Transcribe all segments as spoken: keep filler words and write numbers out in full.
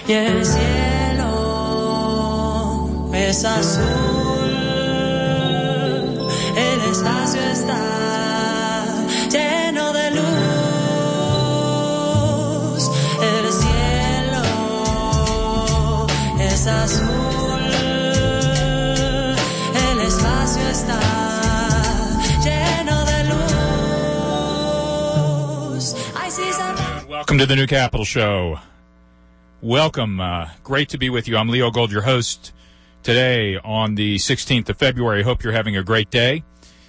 y el cielo es azul, el espacio está lleno de luz, el cielo es azul, el espacio está lleno de luz. I see some... Welcome to the New Capital Show. Welcome. Uh, great to be with you. I'm Leo Gold, your host, today on the sixteenth of February. I hope you're having a great day.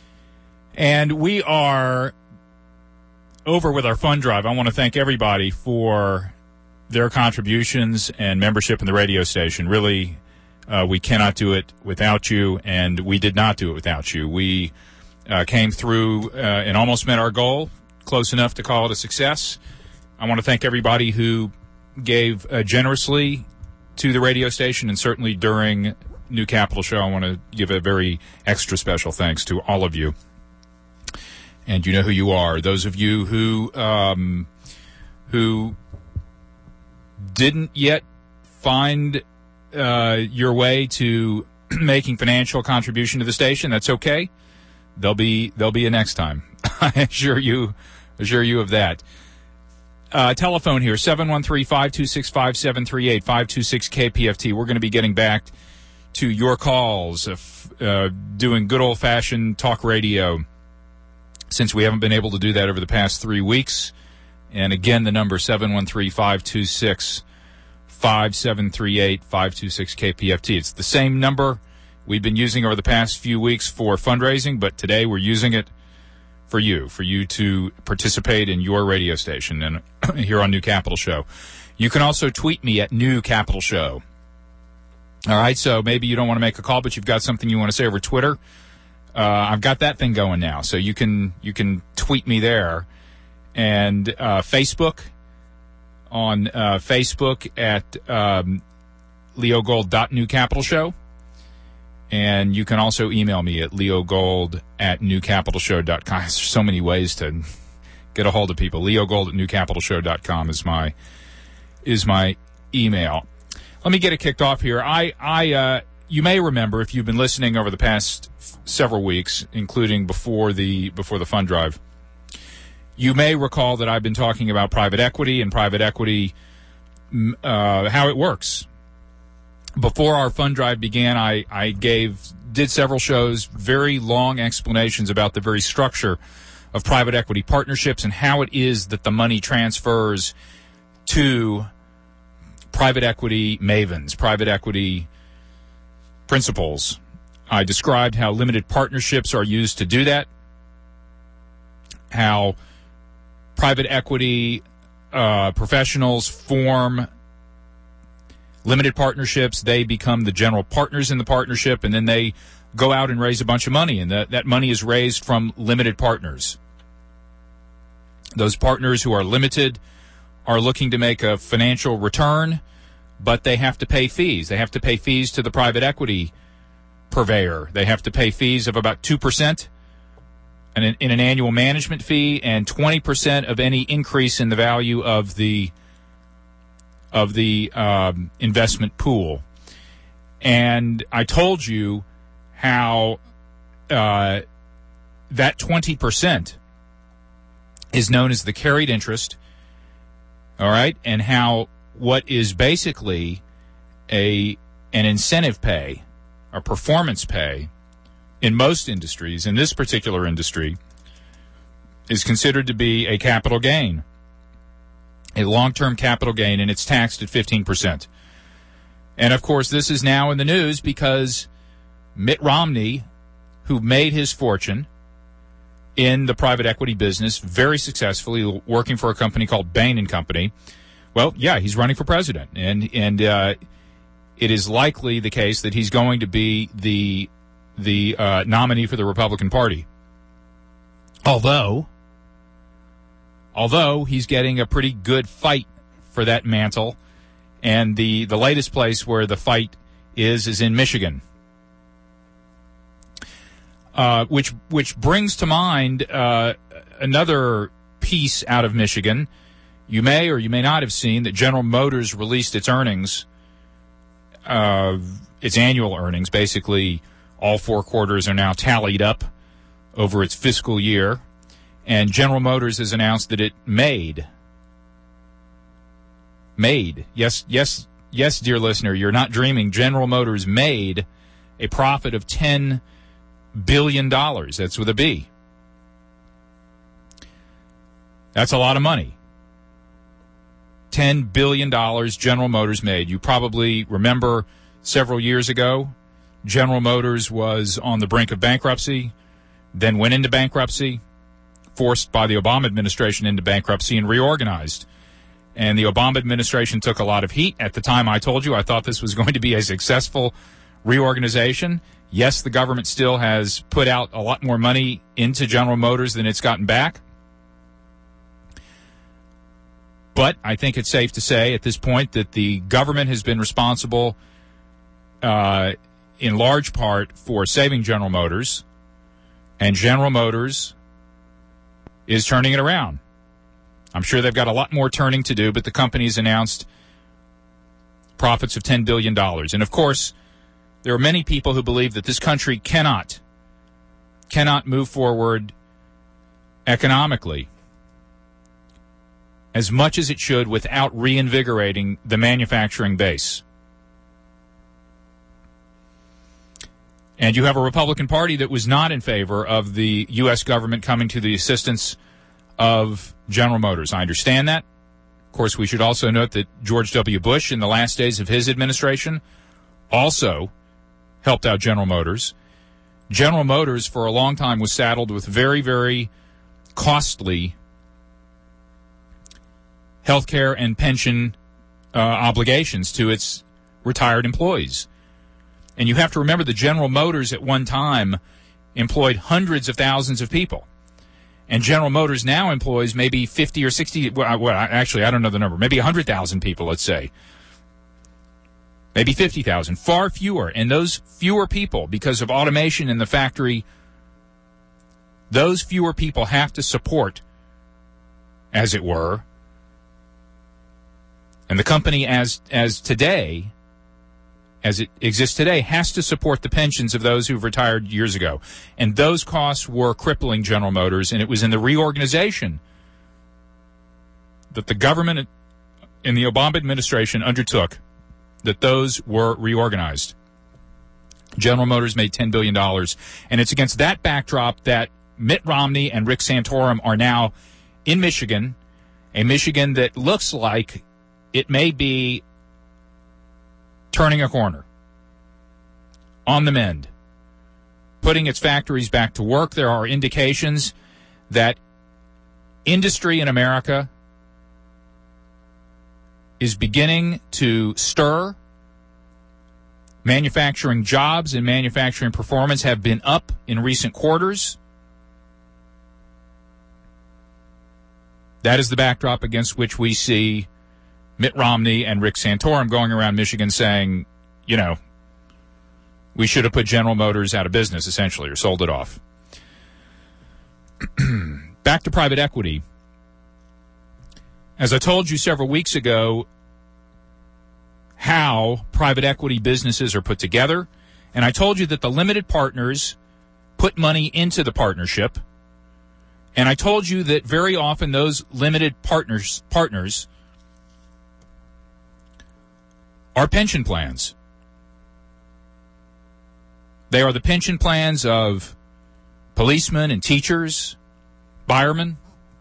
And we are over with our fund drive. I want to thank everybody for their contributions and membership in the radio station. Really, uh, we cannot do it without you, and we did not do it without you. We uh, came through uh, and almost met our goal, close enough to call it a success. I want to thank everybody who gave uh, generously to the radio station, and certainly during New Capital Show, I want to give a very extra special thanks to all of you. And you know who you are. Those of you who um, who didn't yet find uh, your way to making financial contribution to the station, that's okay. There'll be there'll be a next time. I assure you, assure you of that. Uh, telephone here, seven one three, five two six, five seven three eight, five two six K P F T. We're going to be getting back to your calls, of, uh, doing good old-fashioned talk radio, since we haven't been able to do that over the past three weeks. And again, the number, seven one three, five two six, five seven three eight, five two six K P F T. It's the same number we've been using over the past few weeks for fundraising, but today we're using it for you, for you to participate in your radio station and here on New Capital Show. You can also tweet me at New Capital Show. All right, so maybe you don't want to make a call, but you've got something you want to say over Twitter. Uh, I've got that thing going now, so you can you can tweet me there. And uh, Facebook, on uh, Facebook at um, leo gold dot new capital show. And you can also email me at leogold at new capital show dot com. There's so many ways to get a hold of people. leogold at new capital show dot com is my is my email. Let me get it kicked off here. I, I, uh, you may remember, if you've been listening over the past f- several weeks, including before the before the fund drive, you may recall that I've been talking about private equity and private equity, uh, how it works. Before our fund drive began, I, I gave, did several shows, very long explanations about the very structure of private equity partnerships and how it is that the money transfers to private equity mavens, private equity principals. I described how limited partnerships are used to do that, how private equity uh, professionals form limited partnerships. They become the general partners in the partnership, and then they go out and raise a bunch of money, and that, that money is raised from limited partners. Those partners who are limited are looking to make a financial return, but they have to pay fees. They have to pay fees to the private equity purveyor. They have to pay fees of about two percent in an, in an annual management fee, and twenty percent of any increase in the value of the of the um, investment pool. And I told you how uh, that twenty percent is known as the carried interest, all right, and how what is basically a an incentive pay, or performance pay, in most industries, in this particular industry, is considered to be a capital gain. A long-term capital gain, and it's taxed at fifteen percent. And, of course, this is now in the news because Mitt Romney, who made his fortune in the private equity business very successfully, working for a company called Bain and Company, well, yeah, he's running for president. And and uh, it is likely the case that he's going to be the, the uh, nominee for the Republican Party. Although... Although he's getting a pretty good fight for that mantle, and the, the latest place where the fight is is in Michigan. Uh, which which brings to mind uh, another piece out of Michigan. You may or you may not have seen that General Motors released its earnings, uh, its annual earnings. Basically, all four quarters are now tallied up over its fiscal year. And General Motors has announced that it made, made, yes, yes, yes, dear listener, you're not dreaming. General Motors made a profit of ten billion dollars. That's with a B. That's a lot of money. ten billion dollars General Motors made. You probably remember several years ago, General Motors was on the brink of bankruptcy, then went into bankruptcy, forced by the Obama administration into bankruptcy, and reorganized. And the Obama administration took a lot of heat. At the time, I told you I thought this was going to be a successful reorganization. Yes, the government still has put out a lot more money into General Motors than it's gotten back. But I think it's safe to say at this point that the government has been responsible uh, in large part for saving General Motors, and General Motors is turning it around. I'm sure they've got a lot more turning to do, but the company's announced profits of ten billion dollars. And, of course, there are many people who believe that this country cannot, cannot move forward economically as much as it should without reinvigorating the manufacturing base. And you have a Republican Party that was not in favor of the U S government coming to the assistance of General Motors. I understand that. Of course, we should also note that George W. Bush, in the last days of his administration, also helped out General Motors. General Motors, for a long time, was saddled with very, very costly health care and pension uh, obligations to its retired employees. And you have to remember that General Motors at one time employed hundreds of thousands of people. And General Motors now employs maybe fifty or sixty, well, well actually, I don't know the number, maybe one hundred thousand people, let's say. Maybe fifty thousand, far fewer. And those fewer people, because of automation in the factory, those fewer people have to support, as it were, and the company as as today, as it exists today, has to support the pensions of those who've retired years ago. And those costs were crippling General Motors, and it was in the reorganization that the government in the Obama administration undertook that those were reorganized. General Motors made ten billion dollars, and it's against that backdrop that Mitt Romney and Rick Santorum are now in Michigan, a Michigan that looks like it may be turning a corner, on the mend, putting its factories back to work. There are indications that industry in America is beginning to stir. Manufacturing jobs and manufacturing performance have been up in recent quarters. That is the backdrop against which we see Mitt Romney and Rick Santorum going around Michigan saying, you know, we should have put General Motors out of business, essentially, or sold it off. Back to private equity. As I told you several weeks ago, how private equity businesses are put together, and I told you that the limited partners put money into the partnership, and I told you that very often those limited partners partners are pension plans. They are the pension plans of policemen and teachers, firemen.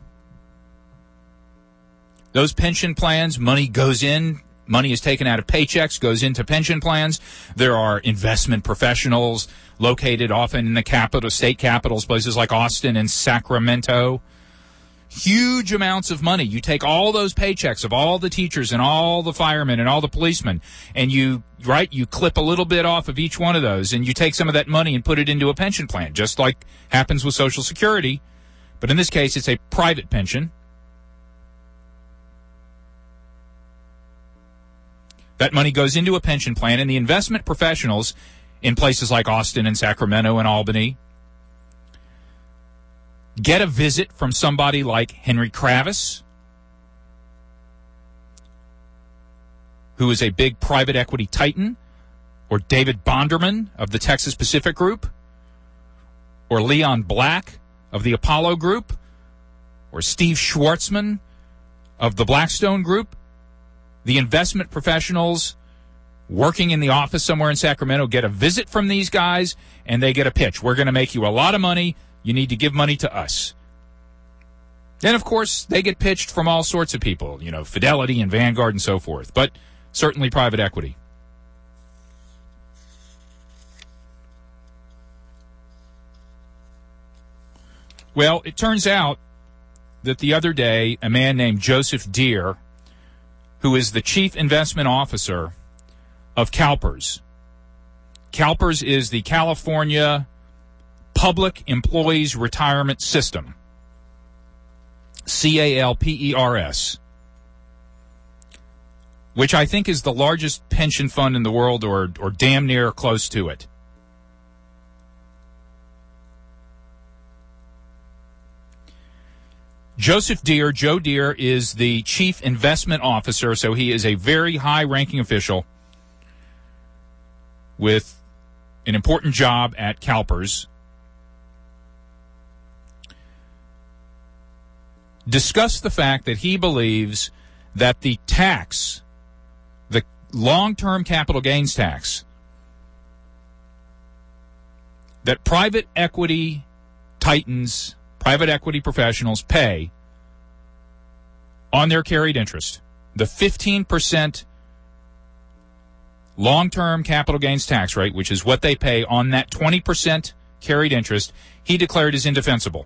Those pension plans, money goes in, money is taken out of paychecks, goes into pension plans. There are investment professionals located often in the capital, state capitals, places like Austin and Sacramento. Huge amounts of money. You take all those paychecks of all the teachers and all the firemen and all the policemen, and you, right, you clip a little bit off of each one of those, and you take some of that money and put it into a pension plan, just like happens with Social Security. But in this case, it's a private pension. That money goes into a pension plan, and the investment professionals in places like Austin and Sacramento and Albany get a visit from somebody like Henry Kravis, who is a big private equity titan, or David Bonderman of the Texas Pacific Group, or Leon Black of the Apollo Group, or Steve Schwartzman of the Blackstone Group, the investment professionals working in the office somewhere in Sacramento get a visit from these guys, and they get a pitch. We're going to make you a lot of money. You need to give money to us. Then, of course, they get pitched from all sorts of people, you know, Fidelity and Vanguard and so forth, but certainly private equity. Well, it turns out that the other day, a man named Joseph Deere, who is the chief investment officer of CalPERS. CalPERS is the California Public Employees Retirement System. C A L P E R S. Which I think is the largest pension fund in the world, or, or damn near close to it. Joseph Deere, Joe Deere, is the chief investment officer, so he is a very high-ranking official with an important job at CalPERS. Discussed the fact that he believes that the tax, the long-term capital gains tax, that private equity titans, private equity professionals pay on their carried interest, the fifteen percent long-term capital gains tax rate, which is what they pay on that twenty percent carried interest, he declared is indefensible.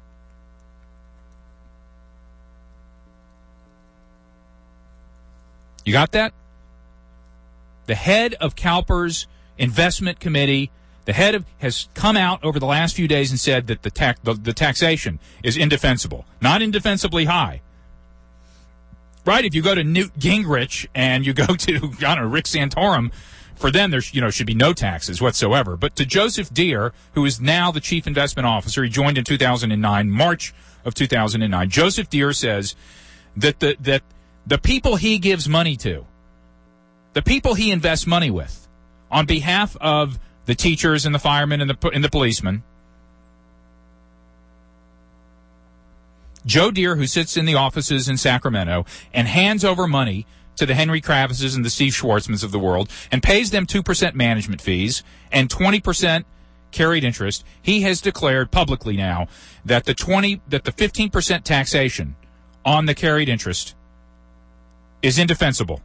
You got that? The head of CalPERS investment committee, the head of, has come out over the last few days and said that the, tax, the, the taxation is indefensible, not indefensibly high. Right? If you go to Newt Gingrich and you go to, I don't know, Rick Santorum, for them there you know should be no taxes whatsoever. But to Joseph Deere, who is now the chief investment officer, he joined in two thousand nine, March of two thousand nine. Joseph Deere says that the that the people he gives money to, the people he invests money with, on behalf of the teachers and the firemen and the and the policemen, Joe Deere, who sits in the offices in Sacramento and hands over money to the Henry Kravises and the Steve Schwartzmans of the world and pays them two percent management fees and twenty percent carried interest, he has declared publicly now that the twenty that the fifteen percent taxation on the carried interest is indefensible.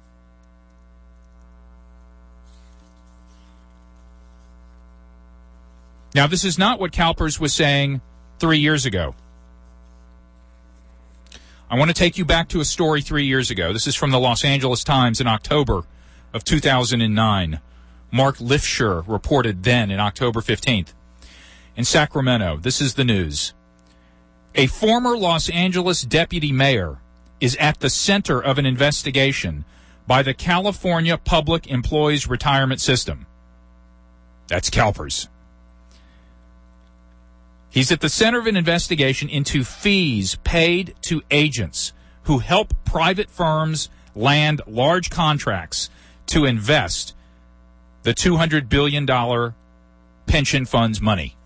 Now, this is not what CalPERS was saying three years ago. I want to take you back to a story three years ago. This is from the Los Angeles Times in October of two thousand nine. Mark Lifshire reported then in October fifteenth. In Sacramento, this is the news. A former Los Angeles deputy mayor is at the center of an investigation by the California Public Employees Retirement System. That's CalPERS. He's at the center of an investigation into fees paid to agents who help private firms land large contracts to invest the two hundred billion dollars pension fund's money.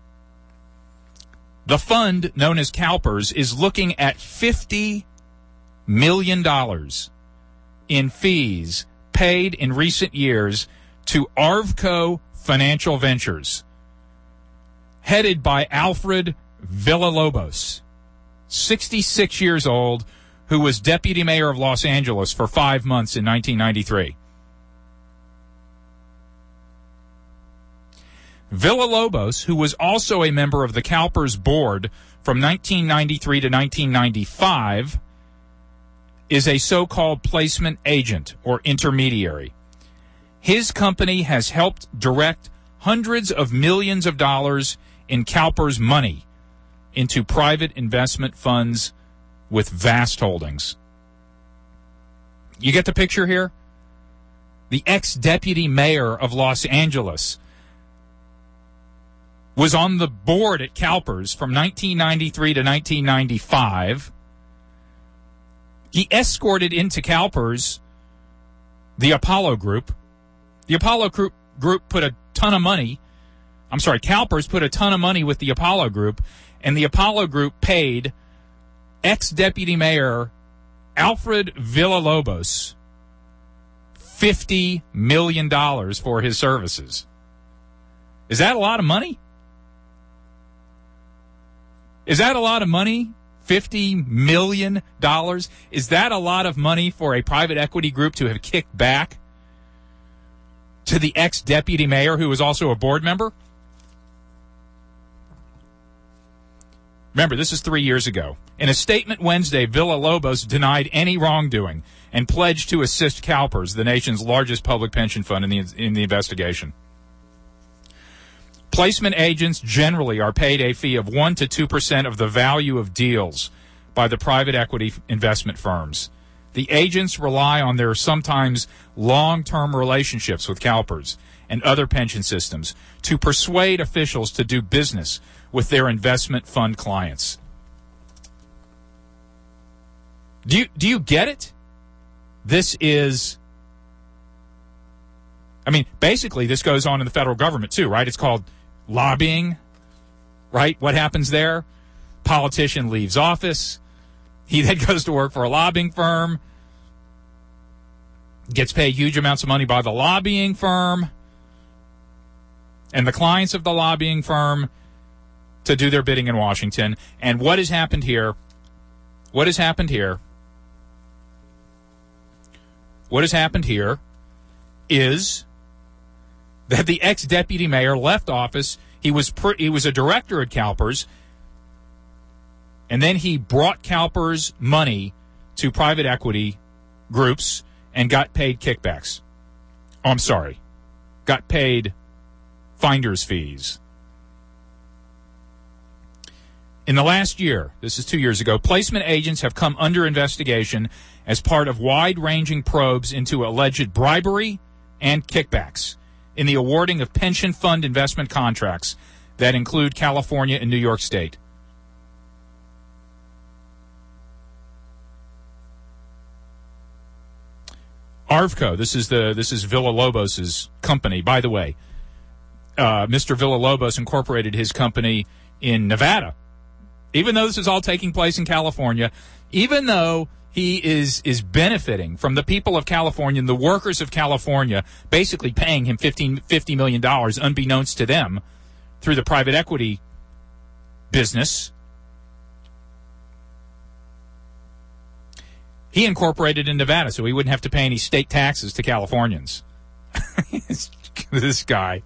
The fund, known as CalPERS, is looking at fifty million dollars in fees paid in recent years to Arvco Financial Ventures, headed by Alfred Villalobos, sixty-six years old, who was deputy mayor of Los Angeles for five months in nineteen ninety-three. Villalobos, who was also a member of the CalPERS board from nineteen ninety-three to nineteen ninety-five, is a so-called placement agent or intermediary. His company has helped direct hundreds of millions of dollars in CalPERS money into private investment funds with vast holdings. You get the picture here? The ex-deputy mayor of Los Angeles was on the board at CalPERS from nineteen ninety-three to nineteen ninety-five. He escorted into CalPERS the Apollo Group. The Apollo Group, group put a ton of money. I'm sorry, CalPERS put a ton of money with the Apollo Group, and the Apollo Group paid ex-Deputy Mayor Alfred Villalobos fifty million dollars for his services. Is that a lot of money? Is that a lot of money? fifty million dollars? Is that a lot of money for a private equity group to have kicked back to the ex-deputy mayor who was also a board member? Remember, this is three years ago. In a statement Wednesday, Villalobos denied any wrongdoing and pledged to assist CalPERS, the nation's largest public pension fund, in the, in the investigation. Placement agents generally are paid a fee of one to two percent of the value of deals by the private equity investment firms. The agents rely on their sometimes long-term relationships with CalPERS and other pension systems to persuade officials to do business with their investment fund clients. Do you, do you get it? This is, I mean, basically this goes on in the federal government too, right? It's called lobbying, right? What happens there? Politician leaves office. He then goes to work for a lobbying firm, gets paid huge amounts of money by the lobbying firm and the clients of the lobbying firm to do their bidding in Washington. And what has happened here? What has happened here? What has happened here is that the ex-deputy mayor left office. He was pr- he was a director at CalPERS, and then he brought CalPERS money to private equity groups and got paid kickbacks. Oh, I'm sorry. Got paid finder's fees. In the last year, this is two years ago, placement agents have come under investigation as part of wide-ranging probes into alleged bribery and kickbacks in the awarding of pension fund investment contracts that include California and New York State. Arvco, this is the this is Villalobos' company. By the way, uh, Mister Villalobos incorporated his company in Nevada. Even though this is all taking place in California, even though he is is benefiting from the people of California and the workers of California basically paying him fifteen, fifty million dollars unbeknownst to them through the private equity business, he incorporated in Nevada so he wouldn't have to pay any state taxes to Californians. This guy.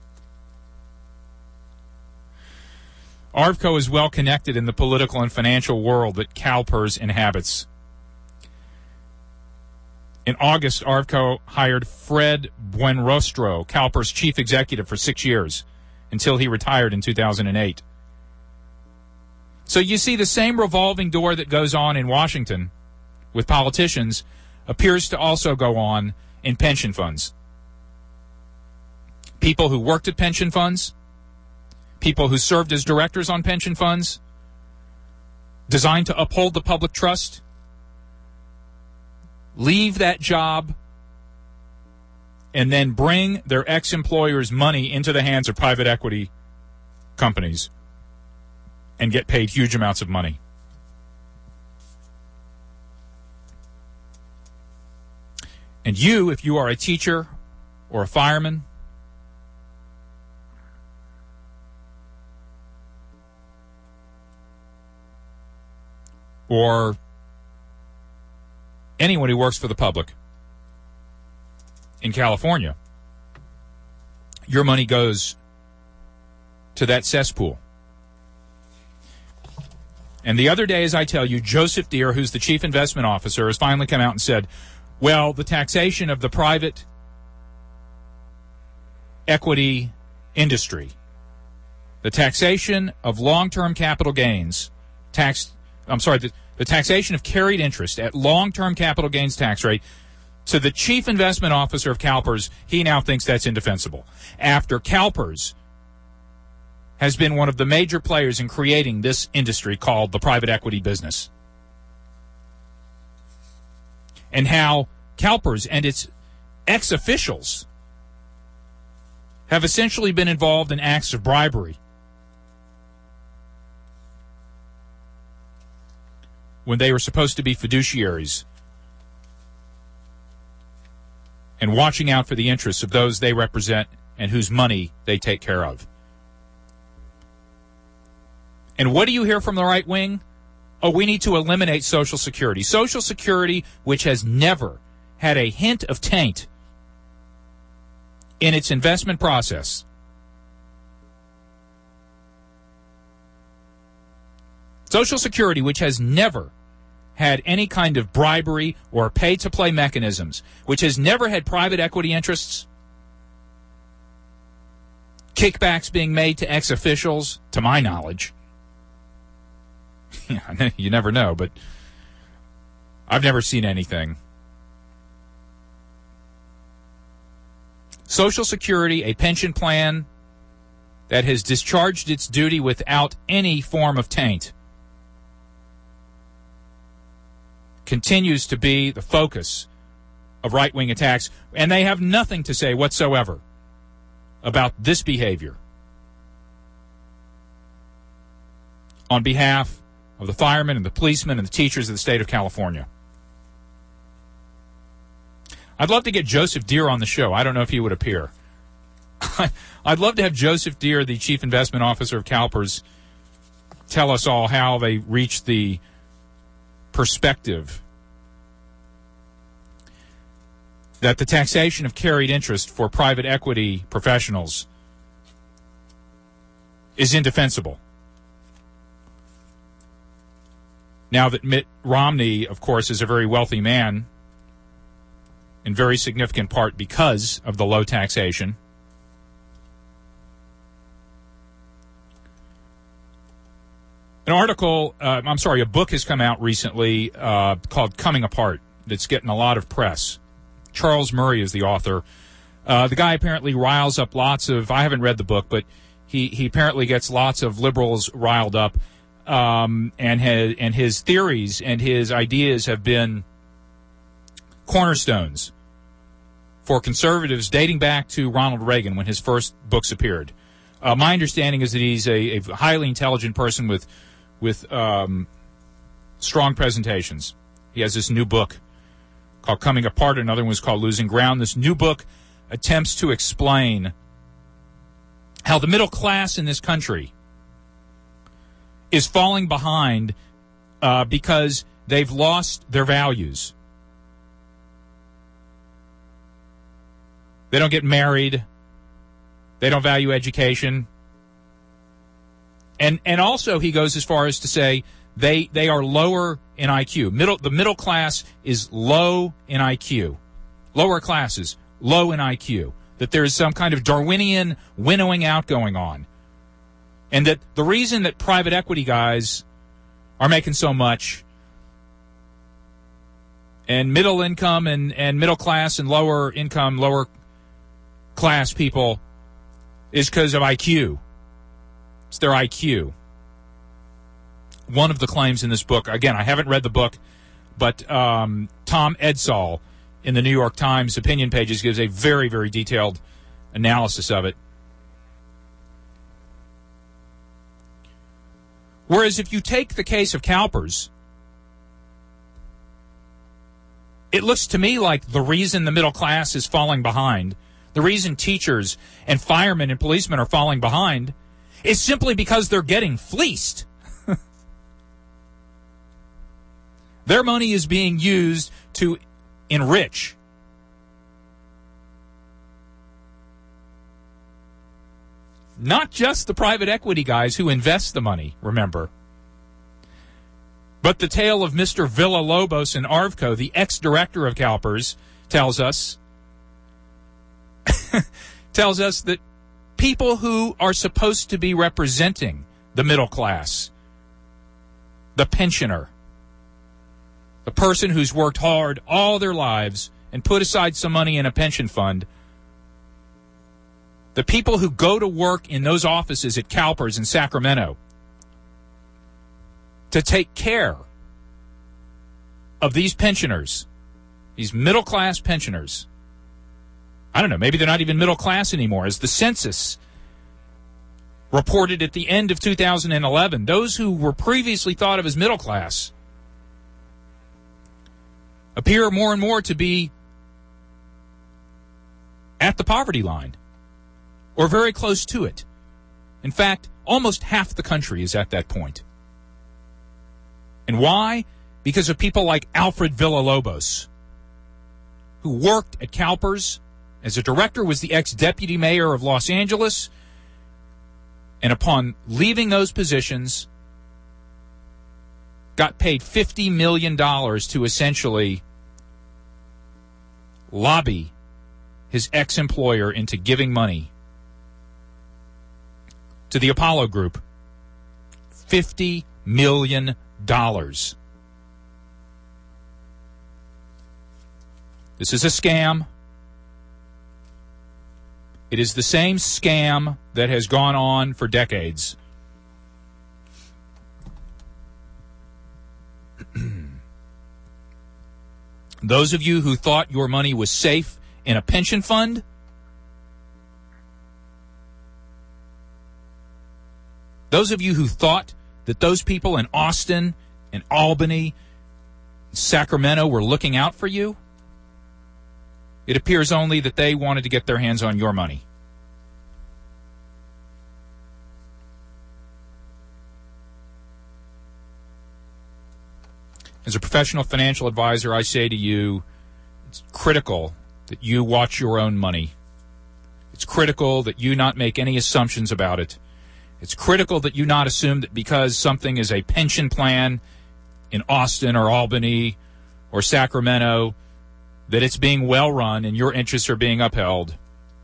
Arvco is well connected in the political and financial world that CalPERS inhabits. In August, Arvco hired Fred Buenrostro, CalPERS chief executive, for six years until he retired in two thousand eight. So you see, the same revolving door that goes on in Washington with politicians appears to also go on in pension funds. People who worked at pension funds, people who served as directors on pension funds, designed to uphold the public trust, leave that job and then bring their ex-employers' money into the hands of private equity companies and get paid huge amounts of money. And you, if you are a teacher or a fireman, or anyone who works for the public in California, your money goes to that cesspool. And the other day, as I tell you, Joseph Deere, who's the chief investment officer, has finally come out and said, well, the taxation of the private equity industry, the taxation of long-term capital gains, tax, I'm sorry, the, the taxation of carried interest at long-term capital gains tax rate, to the chief investment officer of CalPERS, he now thinks that's indefensible. After CalPERS has been one of the major players in creating this industry called the private equity business. And how CalPERS and its ex-officials have essentially been involved in acts of bribery when they were supposed to be fiduciaries and watching out for the interests of those they represent and whose money they take care of. And what do you hear from the right wing? Oh, we need to eliminate Social Security. Social Security, which has never had a hint of taint in its investment process. Social Security, which has never had any kind of bribery or pay-to-play mechanisms, which has never had private equity interests, kickbacks being made to ex-officials, to my knowledge. You never know, but I've never seen anything. Social Security, a pension plan that has discharged its duty without any form of taint, continues to be the focus of right-wing attacks, and they have nothing to say whatsoever about this behavior on behalf of the firemen and the policemen and the teachers of the state of California. I'd love to get Joseph Deere on the show. I don't know if he would appear. I'd love to have Joseph Deere, the chief investment officer of CalPERS, tell us all how they reached the perspective that the taxation of carried interest for private equity professionals is indefensible. Now that Mitt Romney, of course, is a very wealthy man, in very significant part because of the low taxation. An article, uh, I'm sorry, a book has come out recently uh, called Coming Apart that's getting a lot of press. Charles Murray is the author. Uh, the guy apparently riles up lots of, I haven't read the book, but he, he apparently gets lots of liberals riled up, um, and, has, and his theories and his ideas have been cornerstones for conservatives dating back to Ronald Reagan when his first books appeared. Uh, my understanding is that he's a, a highly intelligent person with with um, strong presentations. He has this new book called Coming Apart. Another one was called Losing Ground. This new book attempts to explain how the middle class in this country is falling behind uh, because they've lost their values. They don't get married. They don't value education. And and also he goes as far as to say they they are lower in I Q. Middle the middle class is low in I Q. Lower classes, low in I Q. That there is some kind of Darwinian winnowing out going on. And that the reason that private equity guys are making so much and middle income and, and middle class and lower income, lower class people is because of I Q. It's their I Q. One of the claims in this book, again, I haven't read the book, but um, Tom Edsall in the New York Times opinion pages gives a very, very detailed analysis of it. Whereas if you take the case of CalPERS, it looks to me like the reason the middle class is falling behind, the reason teachers and firemen and policemen are falling behind, is simply because they're getting fleeced. Their money is being used to enrich. Not just the private equity guys who invest the money, remember. But the tale of Mister Villa-Lobos in Arvco, the ex-director of CalPERS, tells us tells us that people who are supposed to be representing the middle class, the pensioner, the person who's worked hard all their lives and put aside some money in a pension fund, the people who go to work in those offices at CalPERS in Sacramento to take care of these pensioners, these middle-class pensioners, I don't know, maybe they're not even middle class anymore. As the census reported at the end of two thousand eleven, those who were previously thought of as middle class appear more and more to be at the poverty line or very close to it. In fact, almost half the country is at that point. And why? Because of people like Alfred Villalobos, who worked at CalPERS as a director, was the ex-deputy mayor of Los Angeles, and upon leaving those positions, got paid fifty million dollars to essentially lobby his ex-employer into giving money to the Apollo Group. fifty million dollars. This is a scam. It is the same scam that has gone on for decades. Those of you who thought your money was safe in a pension fund, those of you who thought that those people in Austin and Albany, Sacramento were looking out for you, it appears only that they wanted to get their hands on your money. As a professional financial advisor, I say to you, it's critical that you watch your own money. It's critical that you not make any assumptions about it. It's critical that you not assume that because something is a pension plan in Austin or Albany or Sacramento, that it's being well run and your interests are being upheld.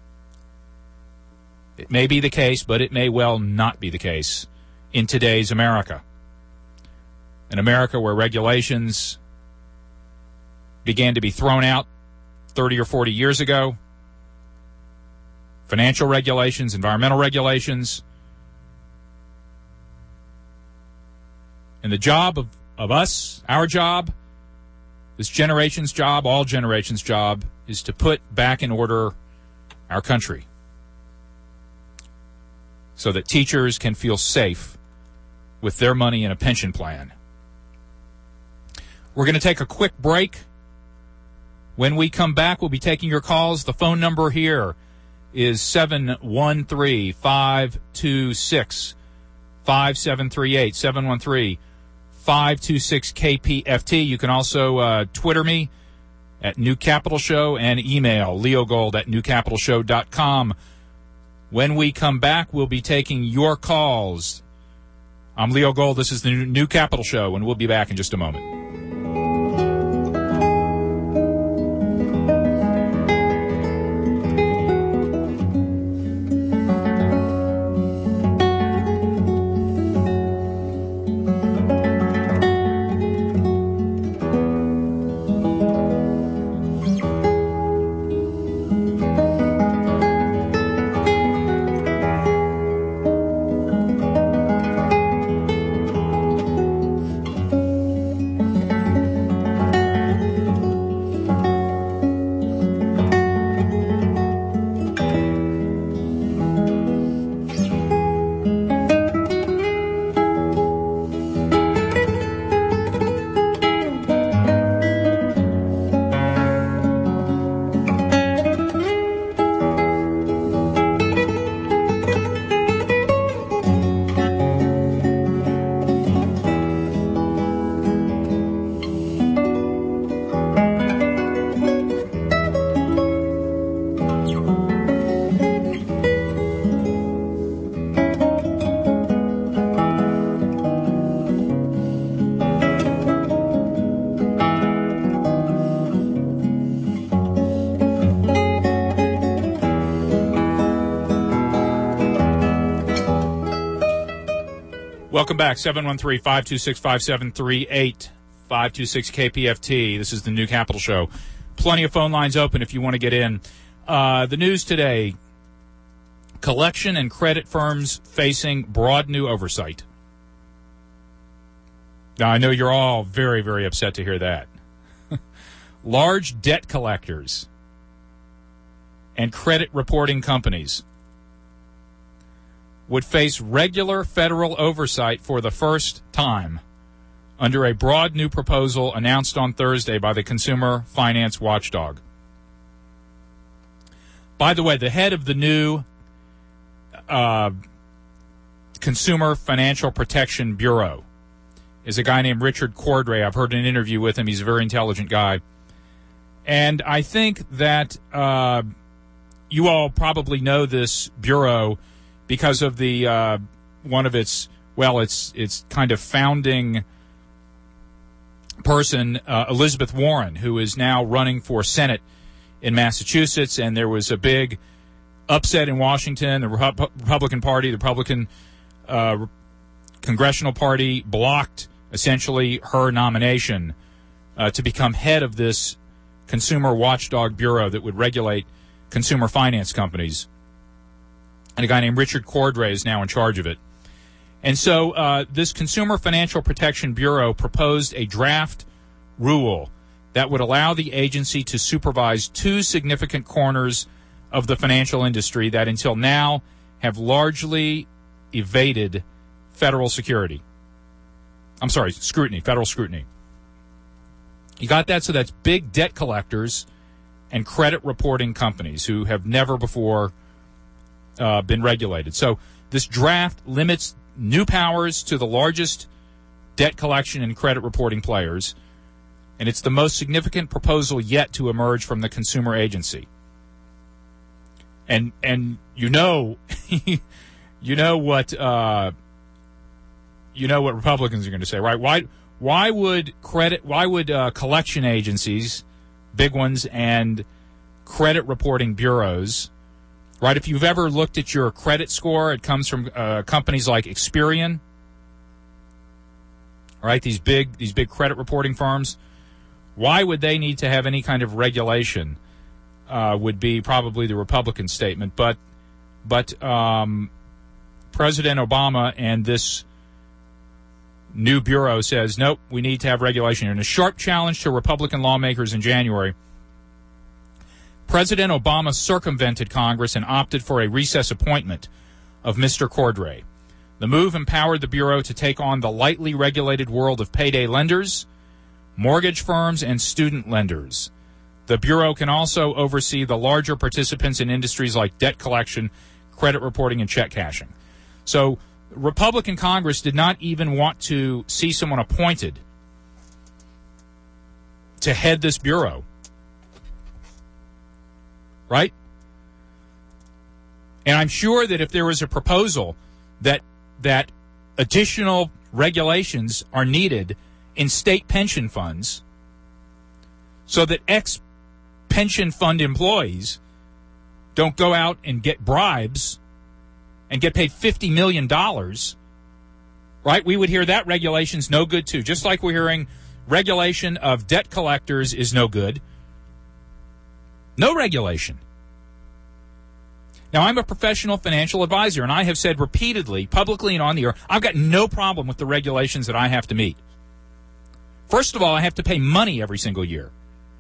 It may be the case, but it may well not be the case in today's America. An America where regulations began to be thrown out thirty or forty years ago. Financial regulations, environmental regulations. And the job of, of us, our job, this generation's job, all generations' job, is to put back in order our country so that teachers can feel safe with their money in a pension plan. We're going to take a quick break. When we come back, we'll be taking your calls. The phone number here is seven one three, five two six, five seven three eight, seven one three, five two six K P F T. You can also uh, Twitter me at New Capital Show and email leogold at new capital show dot com. When we come back, we'll be taking your calls. I'm Leo Gold. This is the New Capital Show, and we'll be back in just a moment. Welcome back, seven one three, five two six, five seven three eight, five two six K P F T. This is the New Capital Show. Plenty of phone lines open if you want to get in. Uh, the news today, collection and credit firms facing broad new oversight. Now, I know you're all very, very upset to hear that. Large debt collectors and credit reporting companies would face regular federal oversight for the first time under a broad new proposal announced on Thursday by the Consumer Finance Watchdog. By the way, the head of the new uh, Consumer Financial Protection Bureau is a guy named Richard Cordray. I've heard an interview with him. He's a very intelligent guy. And I think that uh, you all probably know this bureau because of the uh, one of its, well, its its kind of founding person, uh, Elizabeth Warren, who is now running for Senate in Massachusetts. And there was a big upset in Washington. The Repu- Republican Party, the Republican uh, Congressional Party blocked essentially her nomination uh, to become head of this Consumer Watchdog Bureau that would regulate consumer finance companies. And a guy named Richard Cordray is now in charge of it. And so uh, this Consumer Financial Protection Bureau proposed a draft rule that would allow the agency to supervise two significant corners of the financial industry that until now have largely evaded federal security. I'm sorry, scrutiny, federal scrutiny. You got that? So that's big debt collectors and credit reporting companies who have never before uh, been regulated. So this draft limits new powers to the largest debt collection and credit reporting players, and it's the most significant proposal yet to emerge from the consumer agency. And and you know, you know what uh, you know what Republicans are going to say, right? Why why would credit why would uh, collection agencies, big ones, and credit reporting bureaus, right? If you've ever looked at your credit score, it comes from uh, companies like Experian, right? These big these big credit reporting firms. Why would they need to have any kind of regulation? Uh, would be probably the Republican statement, but but um, President Obama and this new bureau says, nope, we need to have regulation. In a sharp challenge to Republican lawmakers in January, President Obama circumvented Congress and opted for a recess appointment of Mister Cordray. The move empowered the bureau to take on the lightly regulated world of payday lenders, mortgage firms, and student lenders. The Bureau can also oversee the larger participants in industries like debt collection, credit reporting, and check cashing. So Republican Congress did not even want to see someone appointed to head this Bureau. Right? And I'm sure that if there was a proposal that that additional regulations are needed in state pension funds so that ex pension fund employees don't go out and get bribes and get paid fifty million dollars, right? We would hear that regulation's no good too. Just like we're hearing regulation of debt collectors is no good. No regulation. Now, I'm a professional financial advisor, and I have said repeatedly, publicly and on the air, I've got no problem with the regulations that I have to meet. First of all, I have to pay money every single year.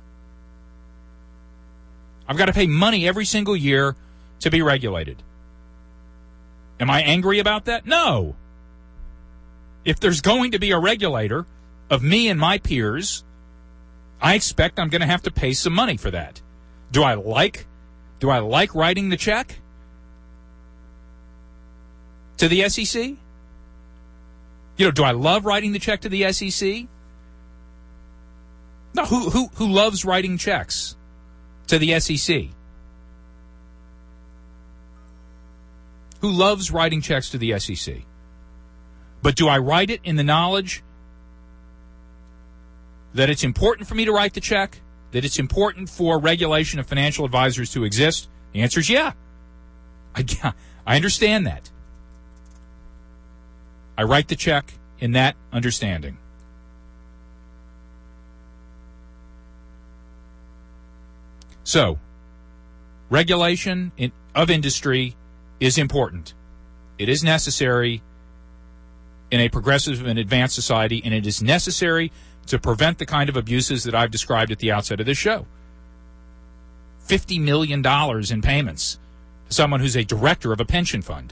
I've got to pay money every single year to be regulated. Am I angry about that? No. If there's going to be a regulator of me and my peers, I expect I'm going to have to pay some money for that. Do I like, do I like writing the check to the S E C? You know, do I love writing the check to the S E C? No, who who who loves writing checks to the S E C? Who loves writing checks to the S E C? But do I write it in the knowledge that it's important for me to write the check, that it's important for regulation of financial advisors to exist? The answer is yeah. I, I understand that. I write the check in that understanding. So, regulation in, of industry is important. It is necessary in a progressive and advanced society, and it is necessary to prevent the kind of abuses that I've described at the outset of this show. fifty million dollars in payments to someone who's a director of a pension fund.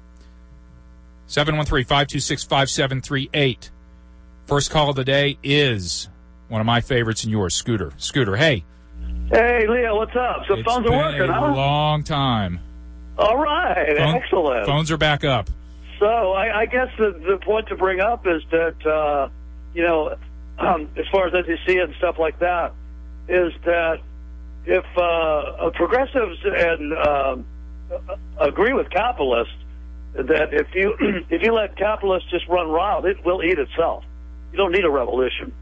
seven one three, five two six, five seven three eight. First call of the day is one of my favorites and yours, Scooter. Scooter, hey. Hey, Leo, what's up? So It's phones are working, been a huh? long time. All right, Phone- excellent. Phones are back up. So I, I guess the, the point to bring up is that, uh, you know, um, as far as S E C and stuff like that, is that if uh, progressives and um, agree with capitalists, that if you if you let capitalists just run wild, it will eat itself. You don't need a revolution.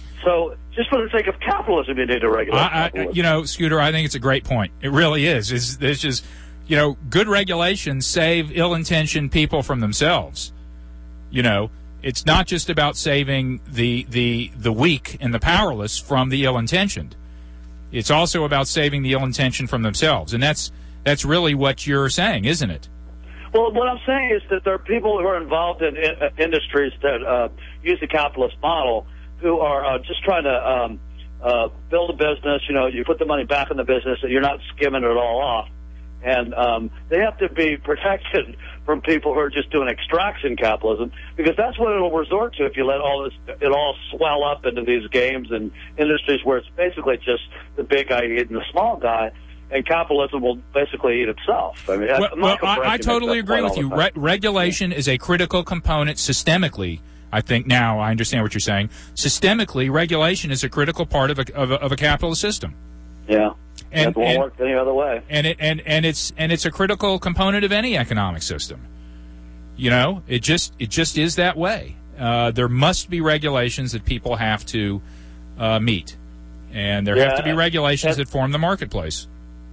So just for the sake of capitalism, you need to regulate I, I, capitalism. you know, Scooter, I think it's a great point. It really is. It's, it's just, you know, good regulations save ill-intentioned people from themselves. You know, it's not just about saving the the the weak and the powerless from the ill-intentioned. It's also about saving the ill-intentioned from themselves, and that's that's really what you're saying, isn't it? Well, what I'm saying is that there are people who are involved in, in uh, industries that uh, use the capitalist model who are uh, just trying to um, uh, build a business. You know, you put the money back in the business and you're not skimming it all off. And um, they have to be protected from people who are just doing extraction capitalism, because that's what it'll resort to if you let all this, it all swell up into these games and industries where it's basically just the big guy eating the small guy. And capitalism will basically eat itself. I mean, Well, I'm well not I, I correcting totally that agree point with all you. the Re- time. regulation is a critical component systemically. I think now I understand what you're saying. Systemically, regulation is a critical part of a, of a, of a capitalist system. Yeah, And- it won't and- work any other way. And it and, and it's and it's a critical component of any economic system. You know, it just it just is that way. Uh, there must be regulations that people have to uh, meet, and there have Yeah, to be regulations and- that form the marketplace.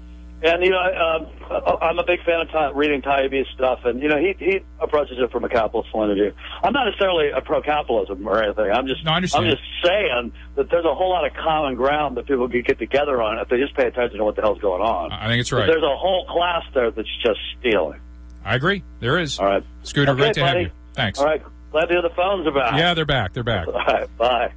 And you know, uh, I'm a big fan of Ty, reading Taibbi's stuff, and you know, he he approaches it from a capitalist point of view. I'm not necessarily a pro-capitalism or anything. I'm just No, I understand. I'm just saying that there's a whole lot of common ground that people can get together on if they just pay attention to what the hell's going on. I think it's But right. there's a whole class there that's just stealing. I agree. There is. All right, Scooter, Okay, great to have buddy. you. Thanks. All right, glad to hear the phones are back. Yeah, they're back. They're back. All right, bye.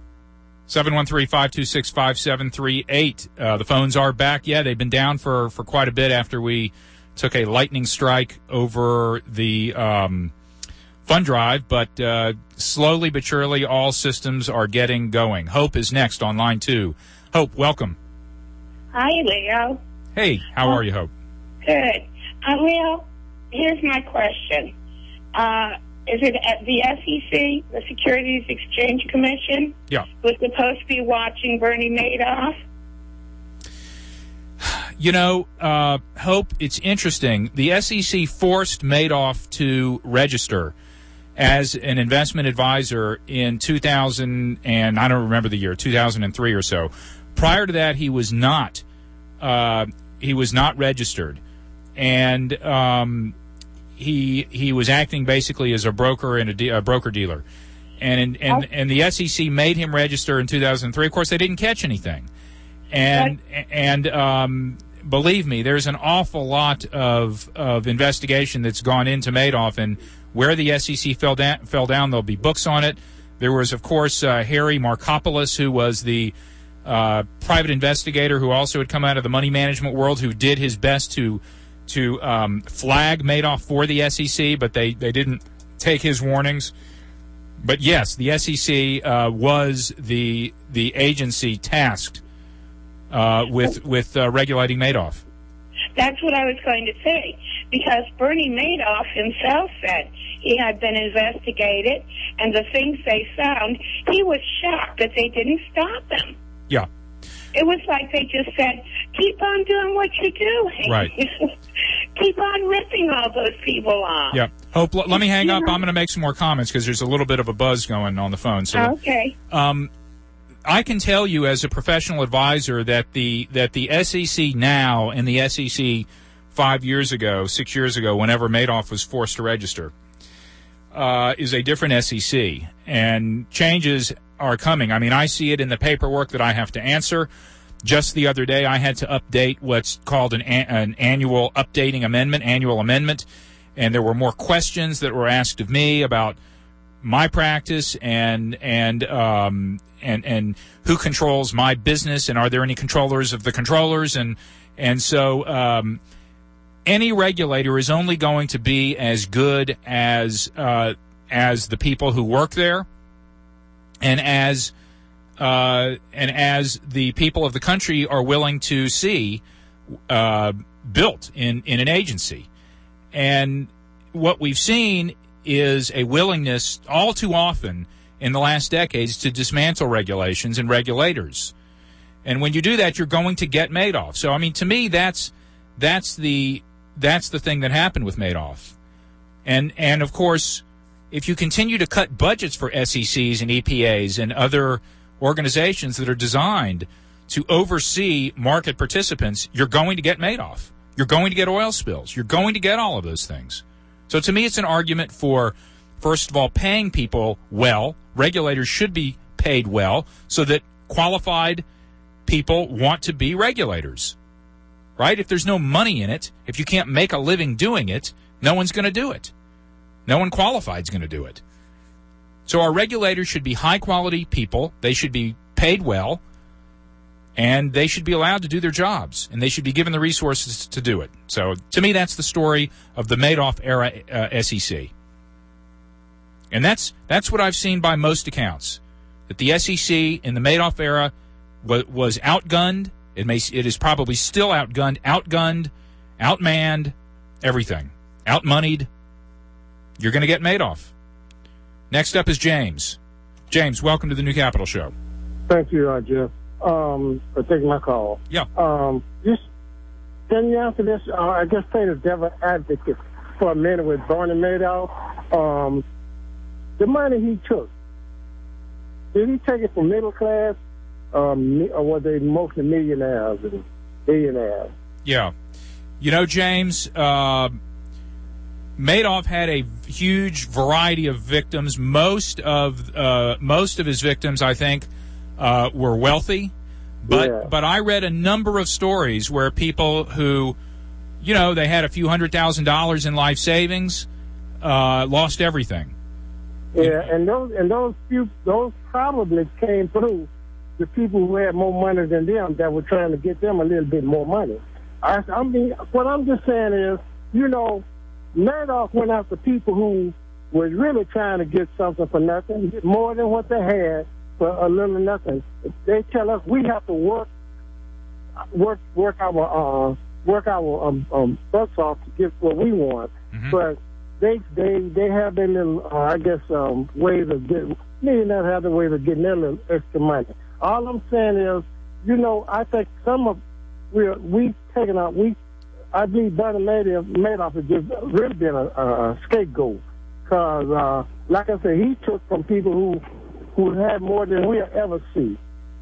seven one three, five two six, five seven three eight. Uh, the phones are back. Yeah, they've been down for, for quite a bit after we took a lightning strike over the um, fund drive, but uh, slowly but surely all systems are getting going. Hope is next on line two. Hope, welcome. Hi, Leo. Hey, how are you, Hope? Good. Uh, Leo, here's my question. Uh, is it at the S E C, the Securities Exchange Commission, Yeah. was supposed to be watching Bernie Madoff? You know, uh, Hope, it's interesting. The S E C forced Madoff to register as an investment advisor in two thousand, and I don't remember the year, two thousand three or so. Prior to that, he was not. Uh, he was not registered, and um, he he was acting basically as a broker and a, de- a broker dealer, and and and the S E C made him register in two thousand three. Of course, they didn't catch anything, and and um, believe me, there's an awful lot of of investigation that's gone into Madoff, and where the S E C fell down, fell down, there'll be books on it. There was, of course, uh, Harry Markopolos, who was the uh, private investigator who also had come out of the money management world, who did his best to to um, flag Madoff for the S E C, but they, they didn't take his warnings. But yes, the S E C uh, was the the agency tasked uh, with with uh, regulating Madoff. That's what I was going to say, because Bernie Madoff himself said he had been investigated, and the things they found, he was shocked that they didn't stop him. Yeah. It was like they just said, keep on doing what you're doing. Right. Keep on ripping all those people off. Yeah. Hope, l- let me hang up. I'm going to make some more comments because there's a little bit of a buzz going on the phone. So, Okay. um, I can tell you as a professional advisor that the that the S E C now and the S E C five years ago, six years ago, whenever Madoff was forced to register, uh, is a different S E C, and changes are coming. I mean, I see it in the paperwork that I have to answer. Just the other day, I had to update what's called an, a- an annual updating amendment, annual amendment, and there were more questions that were asked of me about my practice and and um, and and who controls my business, and are there any controllers of the controllers, and and so um, any regulator is only going to be as good as uh, as the people who work there, and as uh, and as the people of the country are willing to see uh, built in in an agency. And what we've seen is a willingness all too often in the last decades to dismantle regulations and regulators. And when you do that, you're going to get Madoff. So, I mean, to me, that's that's the that's the thing that happened with Madoff. And and of course, if you continue to cut budgets for S E Cs and E P As and other organizations that are designed to oversee market participants, you're going to get Madoff. You're going to get oil spills. You're going to get all of those things. So to me, it's an argument for, first of all, paying people well. Regulators should be paid well so that qualified people want to be regulators, right? If there's no money in it, if you can't make a living doing it, no one's going to do it. No one qualified is going to do it. So our regulators should be high-quality people. They should be paid well, and they should be allowed to do their jobs, and they should be given the resources to do it. So to me, that's the story of the Madoff-era uh, S E C. And that's that's what I've seen by most accounts, that the S E C in the Madoff era was, was outgunned. It may it is probably still outgunned, outgunned, outmanned, everything, outmoneyed. You're going to get Madoff. Next up is James. James, welcome to the New Capital Show. Thank you, uh, Jeff, um, for taking my call. Yeah. Um, just can you answer this? Uh, I guess play the devil advocate for a minute with Bernie Madoff. Um, the money he took, did he take it from middle class, um, or were they mostly millionaires and billionaires? Yeah. You know, James, uh, Madoff had a huge variety of victims. Most of uh, most of his victims, I think, uh, were wealthy. But yeah. but I read a number of stories where people who, you know, they had a few hundred thousand dollars in life savings, uh, lost everything. Yeah, and those and those few those probably came through the people who had more money than them that were trying to get them a little bit more money. I, I mean, what I'm just saying is, you know, Madoff went after people who were really trying to get something for nothing, get more than what they had for a little nothing. They tell us we have to work, work, work our, uh, work our um, um, butts off to get what we want. Mm-hmm. But they, they, they have their little, uh, I guess, um, ways of getting. Millionaires have their ways of getting their little extra money. All I'm saying is, you know, I think some of we we taking out we. I believe Bernie Madoff has just really been a, a scapegoat because, uh, like I said, he took from people who who had more than we'll ever see.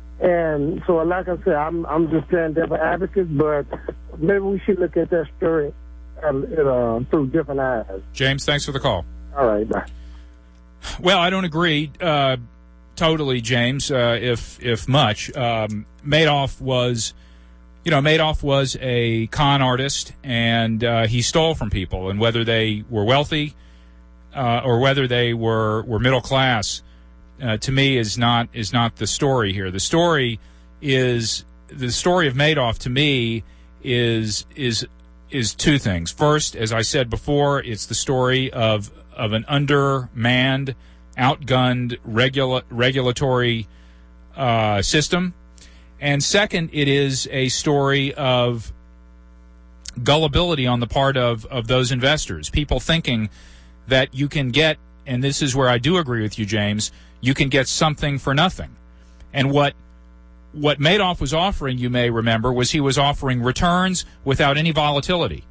And so, like I said, I'm I'm just playing devil advocate, but maybe we should look at that story uh, uh, through different eyes. James, thanks for the call. All right, bye. Well, I don't agree uh, totally, James, uh, if if much. Um, Madoff was... You know, Madoff was a con artist, and uh, he stole from people. And whether they were wealthy uh, or whether they were, were middle class, uh, to me, is not is not the story here. The story is the story of Madoff. To me, is is is two things. First, as I said before, it's the story of of an undermanned, outgunned regula- regulatory uh, system. And second, it is a story of gullibility on the part of, of those investors, people thinking that you can get, and this is where I do agree with you, James, you can get something for nothing. And what what Madoff was offering, you may remember, was he was offering returns without any volatility.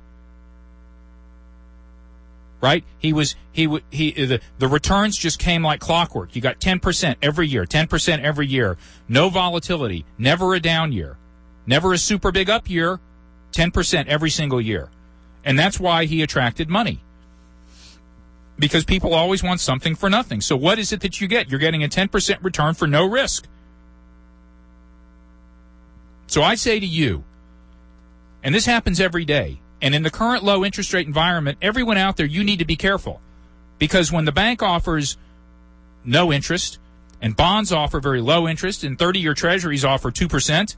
Right? He was he he the, the returns just came like clockwork. You got ten percent every year, ten percent every year. No volatility, never a down year, never a super big up year, ten percent every single year. And that's why he attracted money. Because people always want something for nothing. So what is it that you get? You're getting a ten percent return for no risk. So I say to you, and this happens every day, and in the current low interest rate environment, everyone out there, you need to be careful. Because when the bank offers no interest, and bonds offer very low interest, and thirty-year treasuries offer two percent,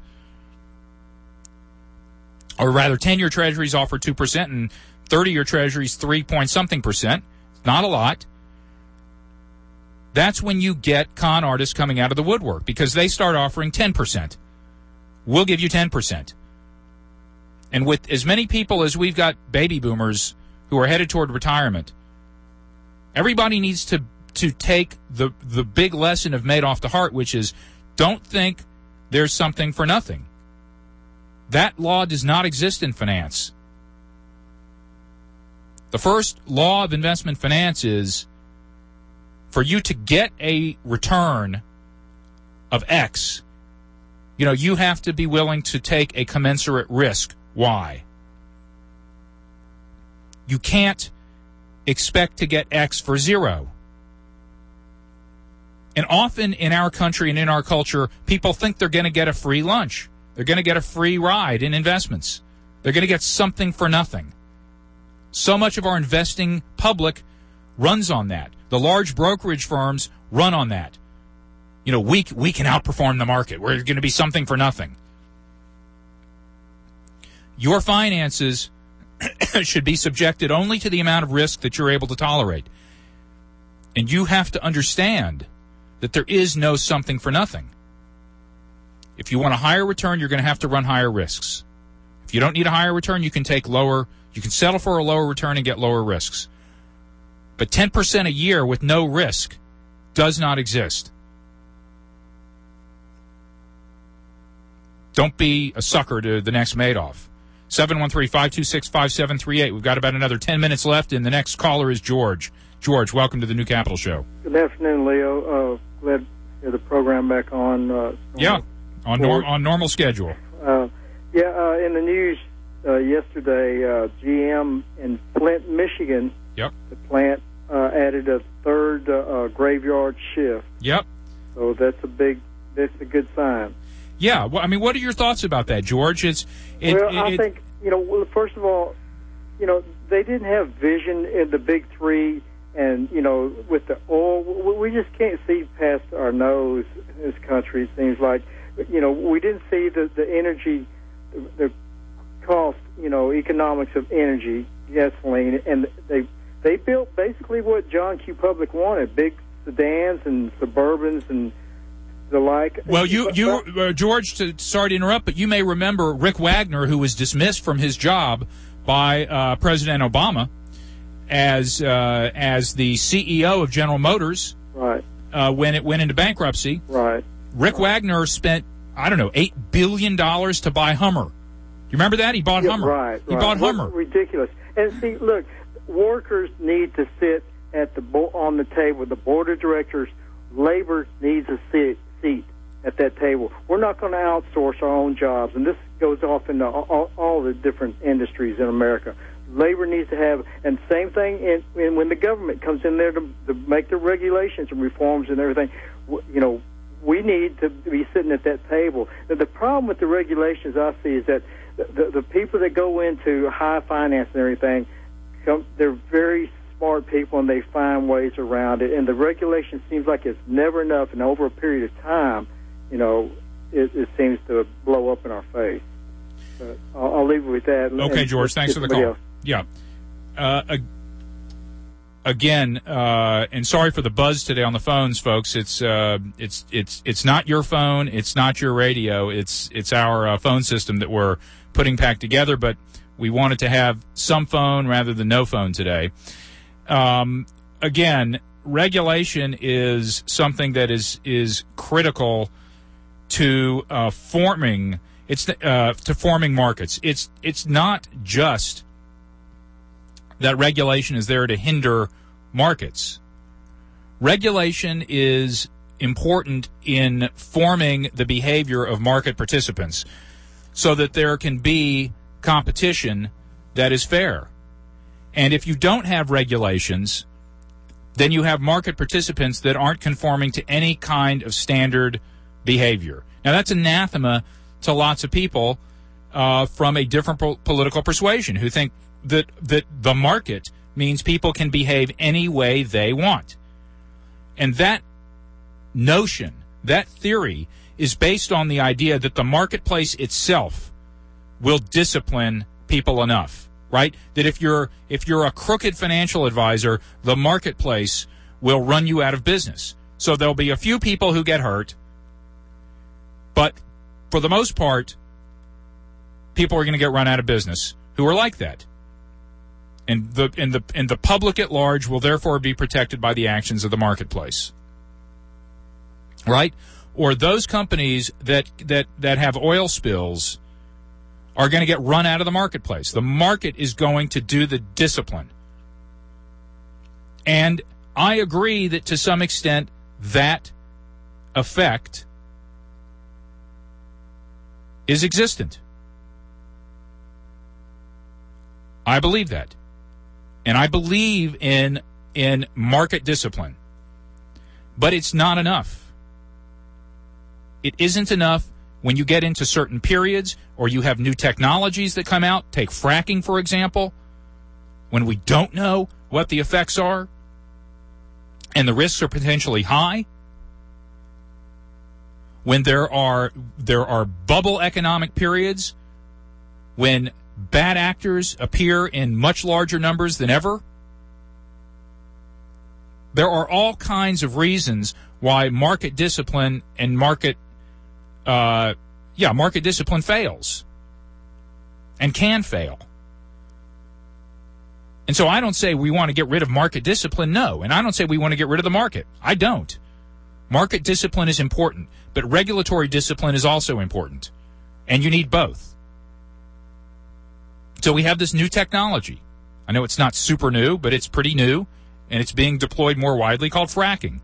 or rather ten-year treasuries offer two percent, and thirty-year treasuries three point something percent. Not a lot. That's when you get con artists coming out of the woodwork, because they start offering ten percent. We'll give you ten percent. And with as many people as we've got baby boomers who are headed toward retirement, everybody needs to to take the the big lesson of Madoff to heart, which is don't think there's something for nothing. That law does not exist in finance. The first law of investment finance is for you to get a return of X, you know, you have to be willing to take a commensurate risk, Y. You can't expect to get X for zero. And often in our country and in our culture, people think they're going to get a free lunch. They're going to get a free ride in investments. They're going to get something for nothing. So much of our investing public runs on that. The large brokerage firms run on that. You know, we, we can outperform the market. We're going to be something for nothing. Your finances should be subjected only to the amount of risk that you're able to tolerate. And you have to understand that there is no something for nothing. If you want a higher return, you're going to have to run higher risks. If you don't need a higher return, you can take lower, you can settle for a lower return and get lower risks. But ten percent a year with no risk does not exist. Don't be a sucker to the next Madoff. seven one three, five two six, five seven three eight. We've got about another ten minutes left, and the next caller is George. George, welcome to the New Capital Show. Good afternoon, Leo. Uh, glad to hear the program back on. Uh, yeah, on, norm, on normal schedule. Uh, yeah, uh, in the news uh, yesterday, uh, G M in Flint, Michigan, yep. the plant uh, added a third uh, uh, graveyard shift. Yep. So that's a big, that's a good sign. Yeah, well, I mean, what are your thoughts about that, George? It's it, well, it, I it, think you know. Well, first of all, you know, they didn't have vision in the big three, and you know, with the oil, we just can't see past our nose in this country. It seems like, you know, we didn't see the the energy, the, the cost, you know, economics of energy, gasoline, and they they built basically what John Q. Public wanted: big sedans and Suburbans and the like. Well, you, you, uh, George, to, sorry to interrupt, but you may remember Rick Wagner, who was dismissed from his job by uh, President Obama as uh, as the C E O of General Motors. Right. Uh, when it went into bankruptcy. Right. Rick right. Wagner spent, I don't know, eight billion dollars to buy Hummer. You remember that? He bought yeah, Hummer. Right. He right. bought What Hummer. Ridiculous. And see, look, workers need to sit at the bo- on the table. The board of directors, labor needs a sit. seat at that table. We're not going to outsource our own jobs, and this goes off into all, all the different industries in America. Labor needs to have, and same thing in, in when the government comes in there to, to make the regulations and reforms and everything. You know, we need to be sitting at that table. Now, the problem with the regulations I see is that the, the people that go into high finance and everything, come, they're very smart people, and they find ways around it. And the regulation seems like it's never enough, and over a period of time, you know, it, it seems to blow up in our face. But I'll, I'll leave it with that. Okay, and George, thanks for the call. Else. Yeah. Uh, again, uh, and sorry for the buzz today on the phones, folks. It's uh, it's it's it's not your phone, it's not your radio, it's it's our uh, phone system that we're putting back together. But we wanted to have some phone rather than no phone today. Um, again, regulation is something that is is critical to uh, forming it's uh, to forming markets. It's it's not just that regulation is there to hinder markets. Regulation is important in forming the behavior of market participants so that there can be competition that is fair. And if you don't have regulations, then you have market participants that aren't conforming to any kind of standard behavior. Now, that's anathema to lots of people uh, from a different po- political persuasion who think that that the market means people can behave any way they want. And that notion, that theory, is based on the idea that the marketplace itself will discipline people enough, right? That if you're if you're a crooked financial advisor, the marketplace will run you out of business. So there'll be a few people who get hurt, but for the most part, people are going to get run out of business who are like that. And the and the and the public at large will therefore be protected by the actions of the marketplace. Right? Or those companies that that that have oil spills are going to get run out of the marketplace. The market is going to do the discipline. And I agree that to some extent that effect is existent. I believe that. And I believe in in market discipline. But it's not enough. It isn't enough when you get into certain periods or you have new technologies that come out. Take fracking, for example, when we don't know what the effects are and the risks are potentially high. When there are there are bubble economic periods, when bad actors appear in much larger numbers than ever. There are all kinds of reasons why market discipline and market, uh, yeah, market discipline fails and can fail. And so I don't say we want to get rid of market discipline, no. And I don't say we want to get rid of the market. I don't. Market discipline is important, but regulatory discipline is also important. And you need both. So we have this new technology. I know it's not super new, but it's pretty new, and it's being deployed more widely, called fracking.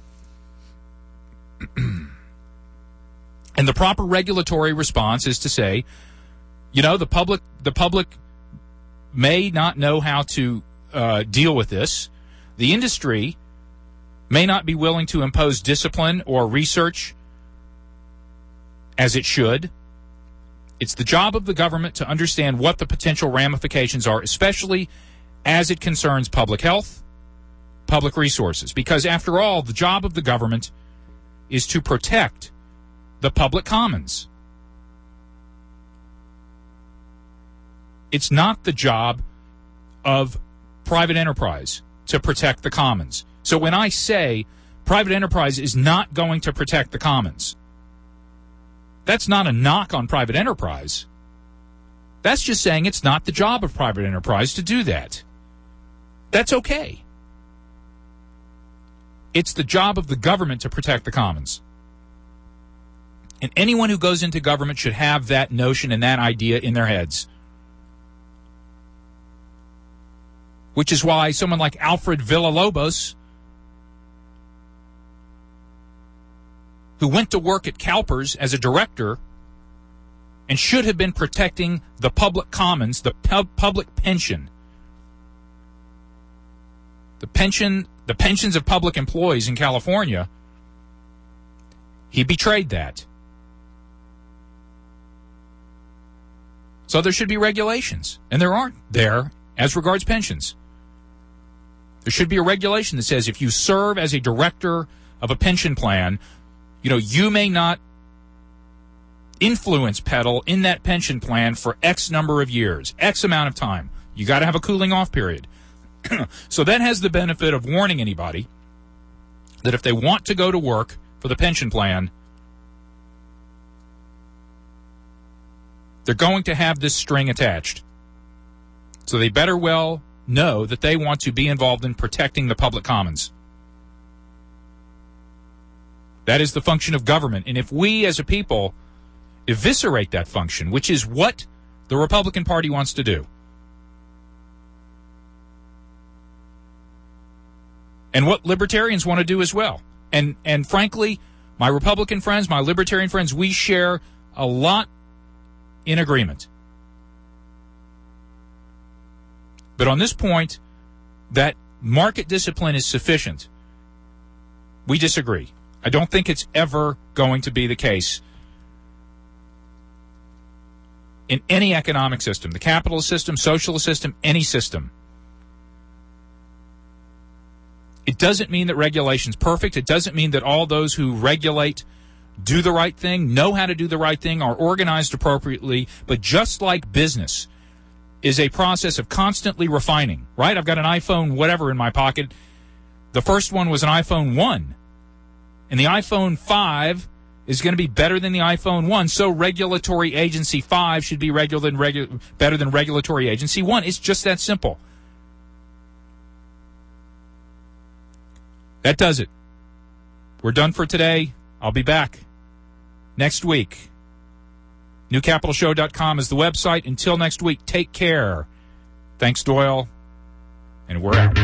And the proper regulatory response is to say, you know, the public the public may not know how to uh, deal with this. The industry may not be willing to impose discipline or research as it should. It's the job of the government to understand what the potential ramifications are, especially as it concerns public health, public resources. Because after all, the job of the government is to protect the public commons. It's not the job of private enterprise to protect the commons. So when I say private enterprise is not going to protect the commons, that's not a knock on private enterprise. That's just saying it's not the job of private enterprise to do that. That's okay. It's the job of the government to protect the commons. And anyone who goes into government should have that notion and that idea in their heads. Which is why someone like Alfred Villalobos, who went to work at CalPERS as a director and should have been protecting the public commons, the pub- public pension, the pension, the pensions of public employees in California, he betrayed that. So there should be regulations, and there aren't there as regards pensions. There should be a regulation that says if you serve as a director of a pension plan, you know, you may not influence peddle in that pension plan for X number of years, X amount of time. You got to have a cooling off period. So that has the benefit of warning anybody that if they want to go to work for the pension plan, they're going to have this string attached. So they better well know that they want to be involved in protecting the public commons. That is the function of government. And if we as a people eviscerate that function, which is what the Republican Party wants to do, and what libertarians want to do as well, and and frankly, my Republican friends, my libertarian friends, we share a lot in agreement. But on this point, that market discipline is sufficient, we disagree. I don't think it's ever going to be the case in any economic system, the capitalist system, socialist system, any system. It doesn't mean that regulation's perfect. It doesn't mean that all those who regulate do the right thing, know how to do the right thing, are organized appropriately. But just like business is a process of constantly refining, right? I've got an iPhone whatever in my pocket. The first one was an iPhone one. And the iPhone five is going to be better than the iPhone one. So regulatory agency five should be regular than regu- better than regulatory agency one. It's just that simple. That does it. We're done for today. I'll be back next week. new capital show dot com is the website. Until next week, take care. Thanks, Doyle. And we're out.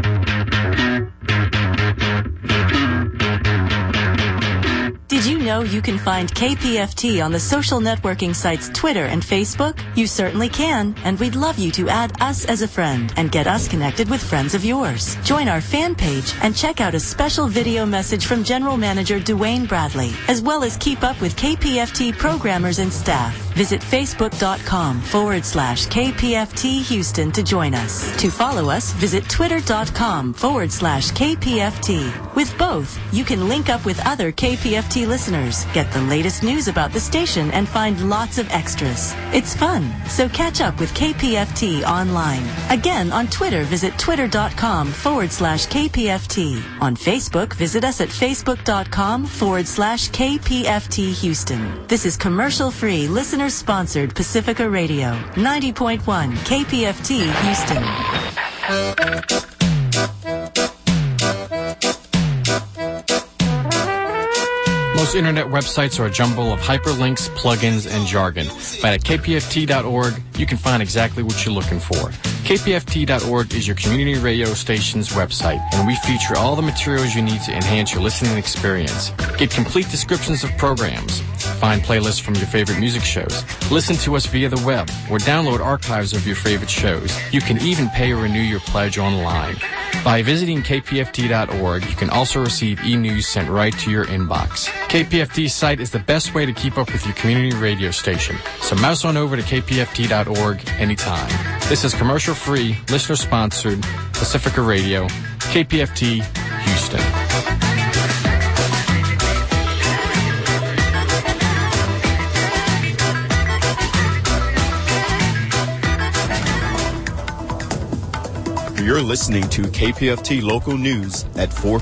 Did you know you can find K P F T on the social networking sites Twitter and Facebook? You certainly can, and we'd love you to add us as a friend and get us connected with friends of yours. Join our fan page and check out a special video message from General Manager Dwayne Bradley, as well as keep up with K P F T programmers and staff. Visit facebook.com forward slash KPFT Houston to join us. To follow us, visit twitter.com forward slash KPFT. With both, you can link up with other K P F T listeners, get the latest news about the station, and find lots of extras. It's fun, so catch up with K P F T online. Again, on Twitter, visit twitter.com forward slash KPFT. On Facebook, visit us at facebook.com forward slash KPFT Houston. This is commercial-free, listener-sponsored Pacifica Radio, ninety point one K P F T Houston. Most internet websites are a jumble of hyperlinks, plugins, and jargon. But at K P F T dot org, you can find exactly what you're looking for. K P F T dot org is your community radio station's website, and we feature all the materials you need to enhance your listening experience. Get complete descriptions of programs, find playlists from your favorite music shows, listen to us via the web, or download archives of your favorite shows. You can even pay or renew your pledge online. By visiting K P F T dot org, you can also receive e-news sent right to your inbox. K P F T's site is the best way to keep up with your community radio station, so mouse on over to K P F T dot org anytime. This is commercial-free, listener-sponsored Pacifica Radio, K P F T, Houston. You're listening to K P F T Local News at four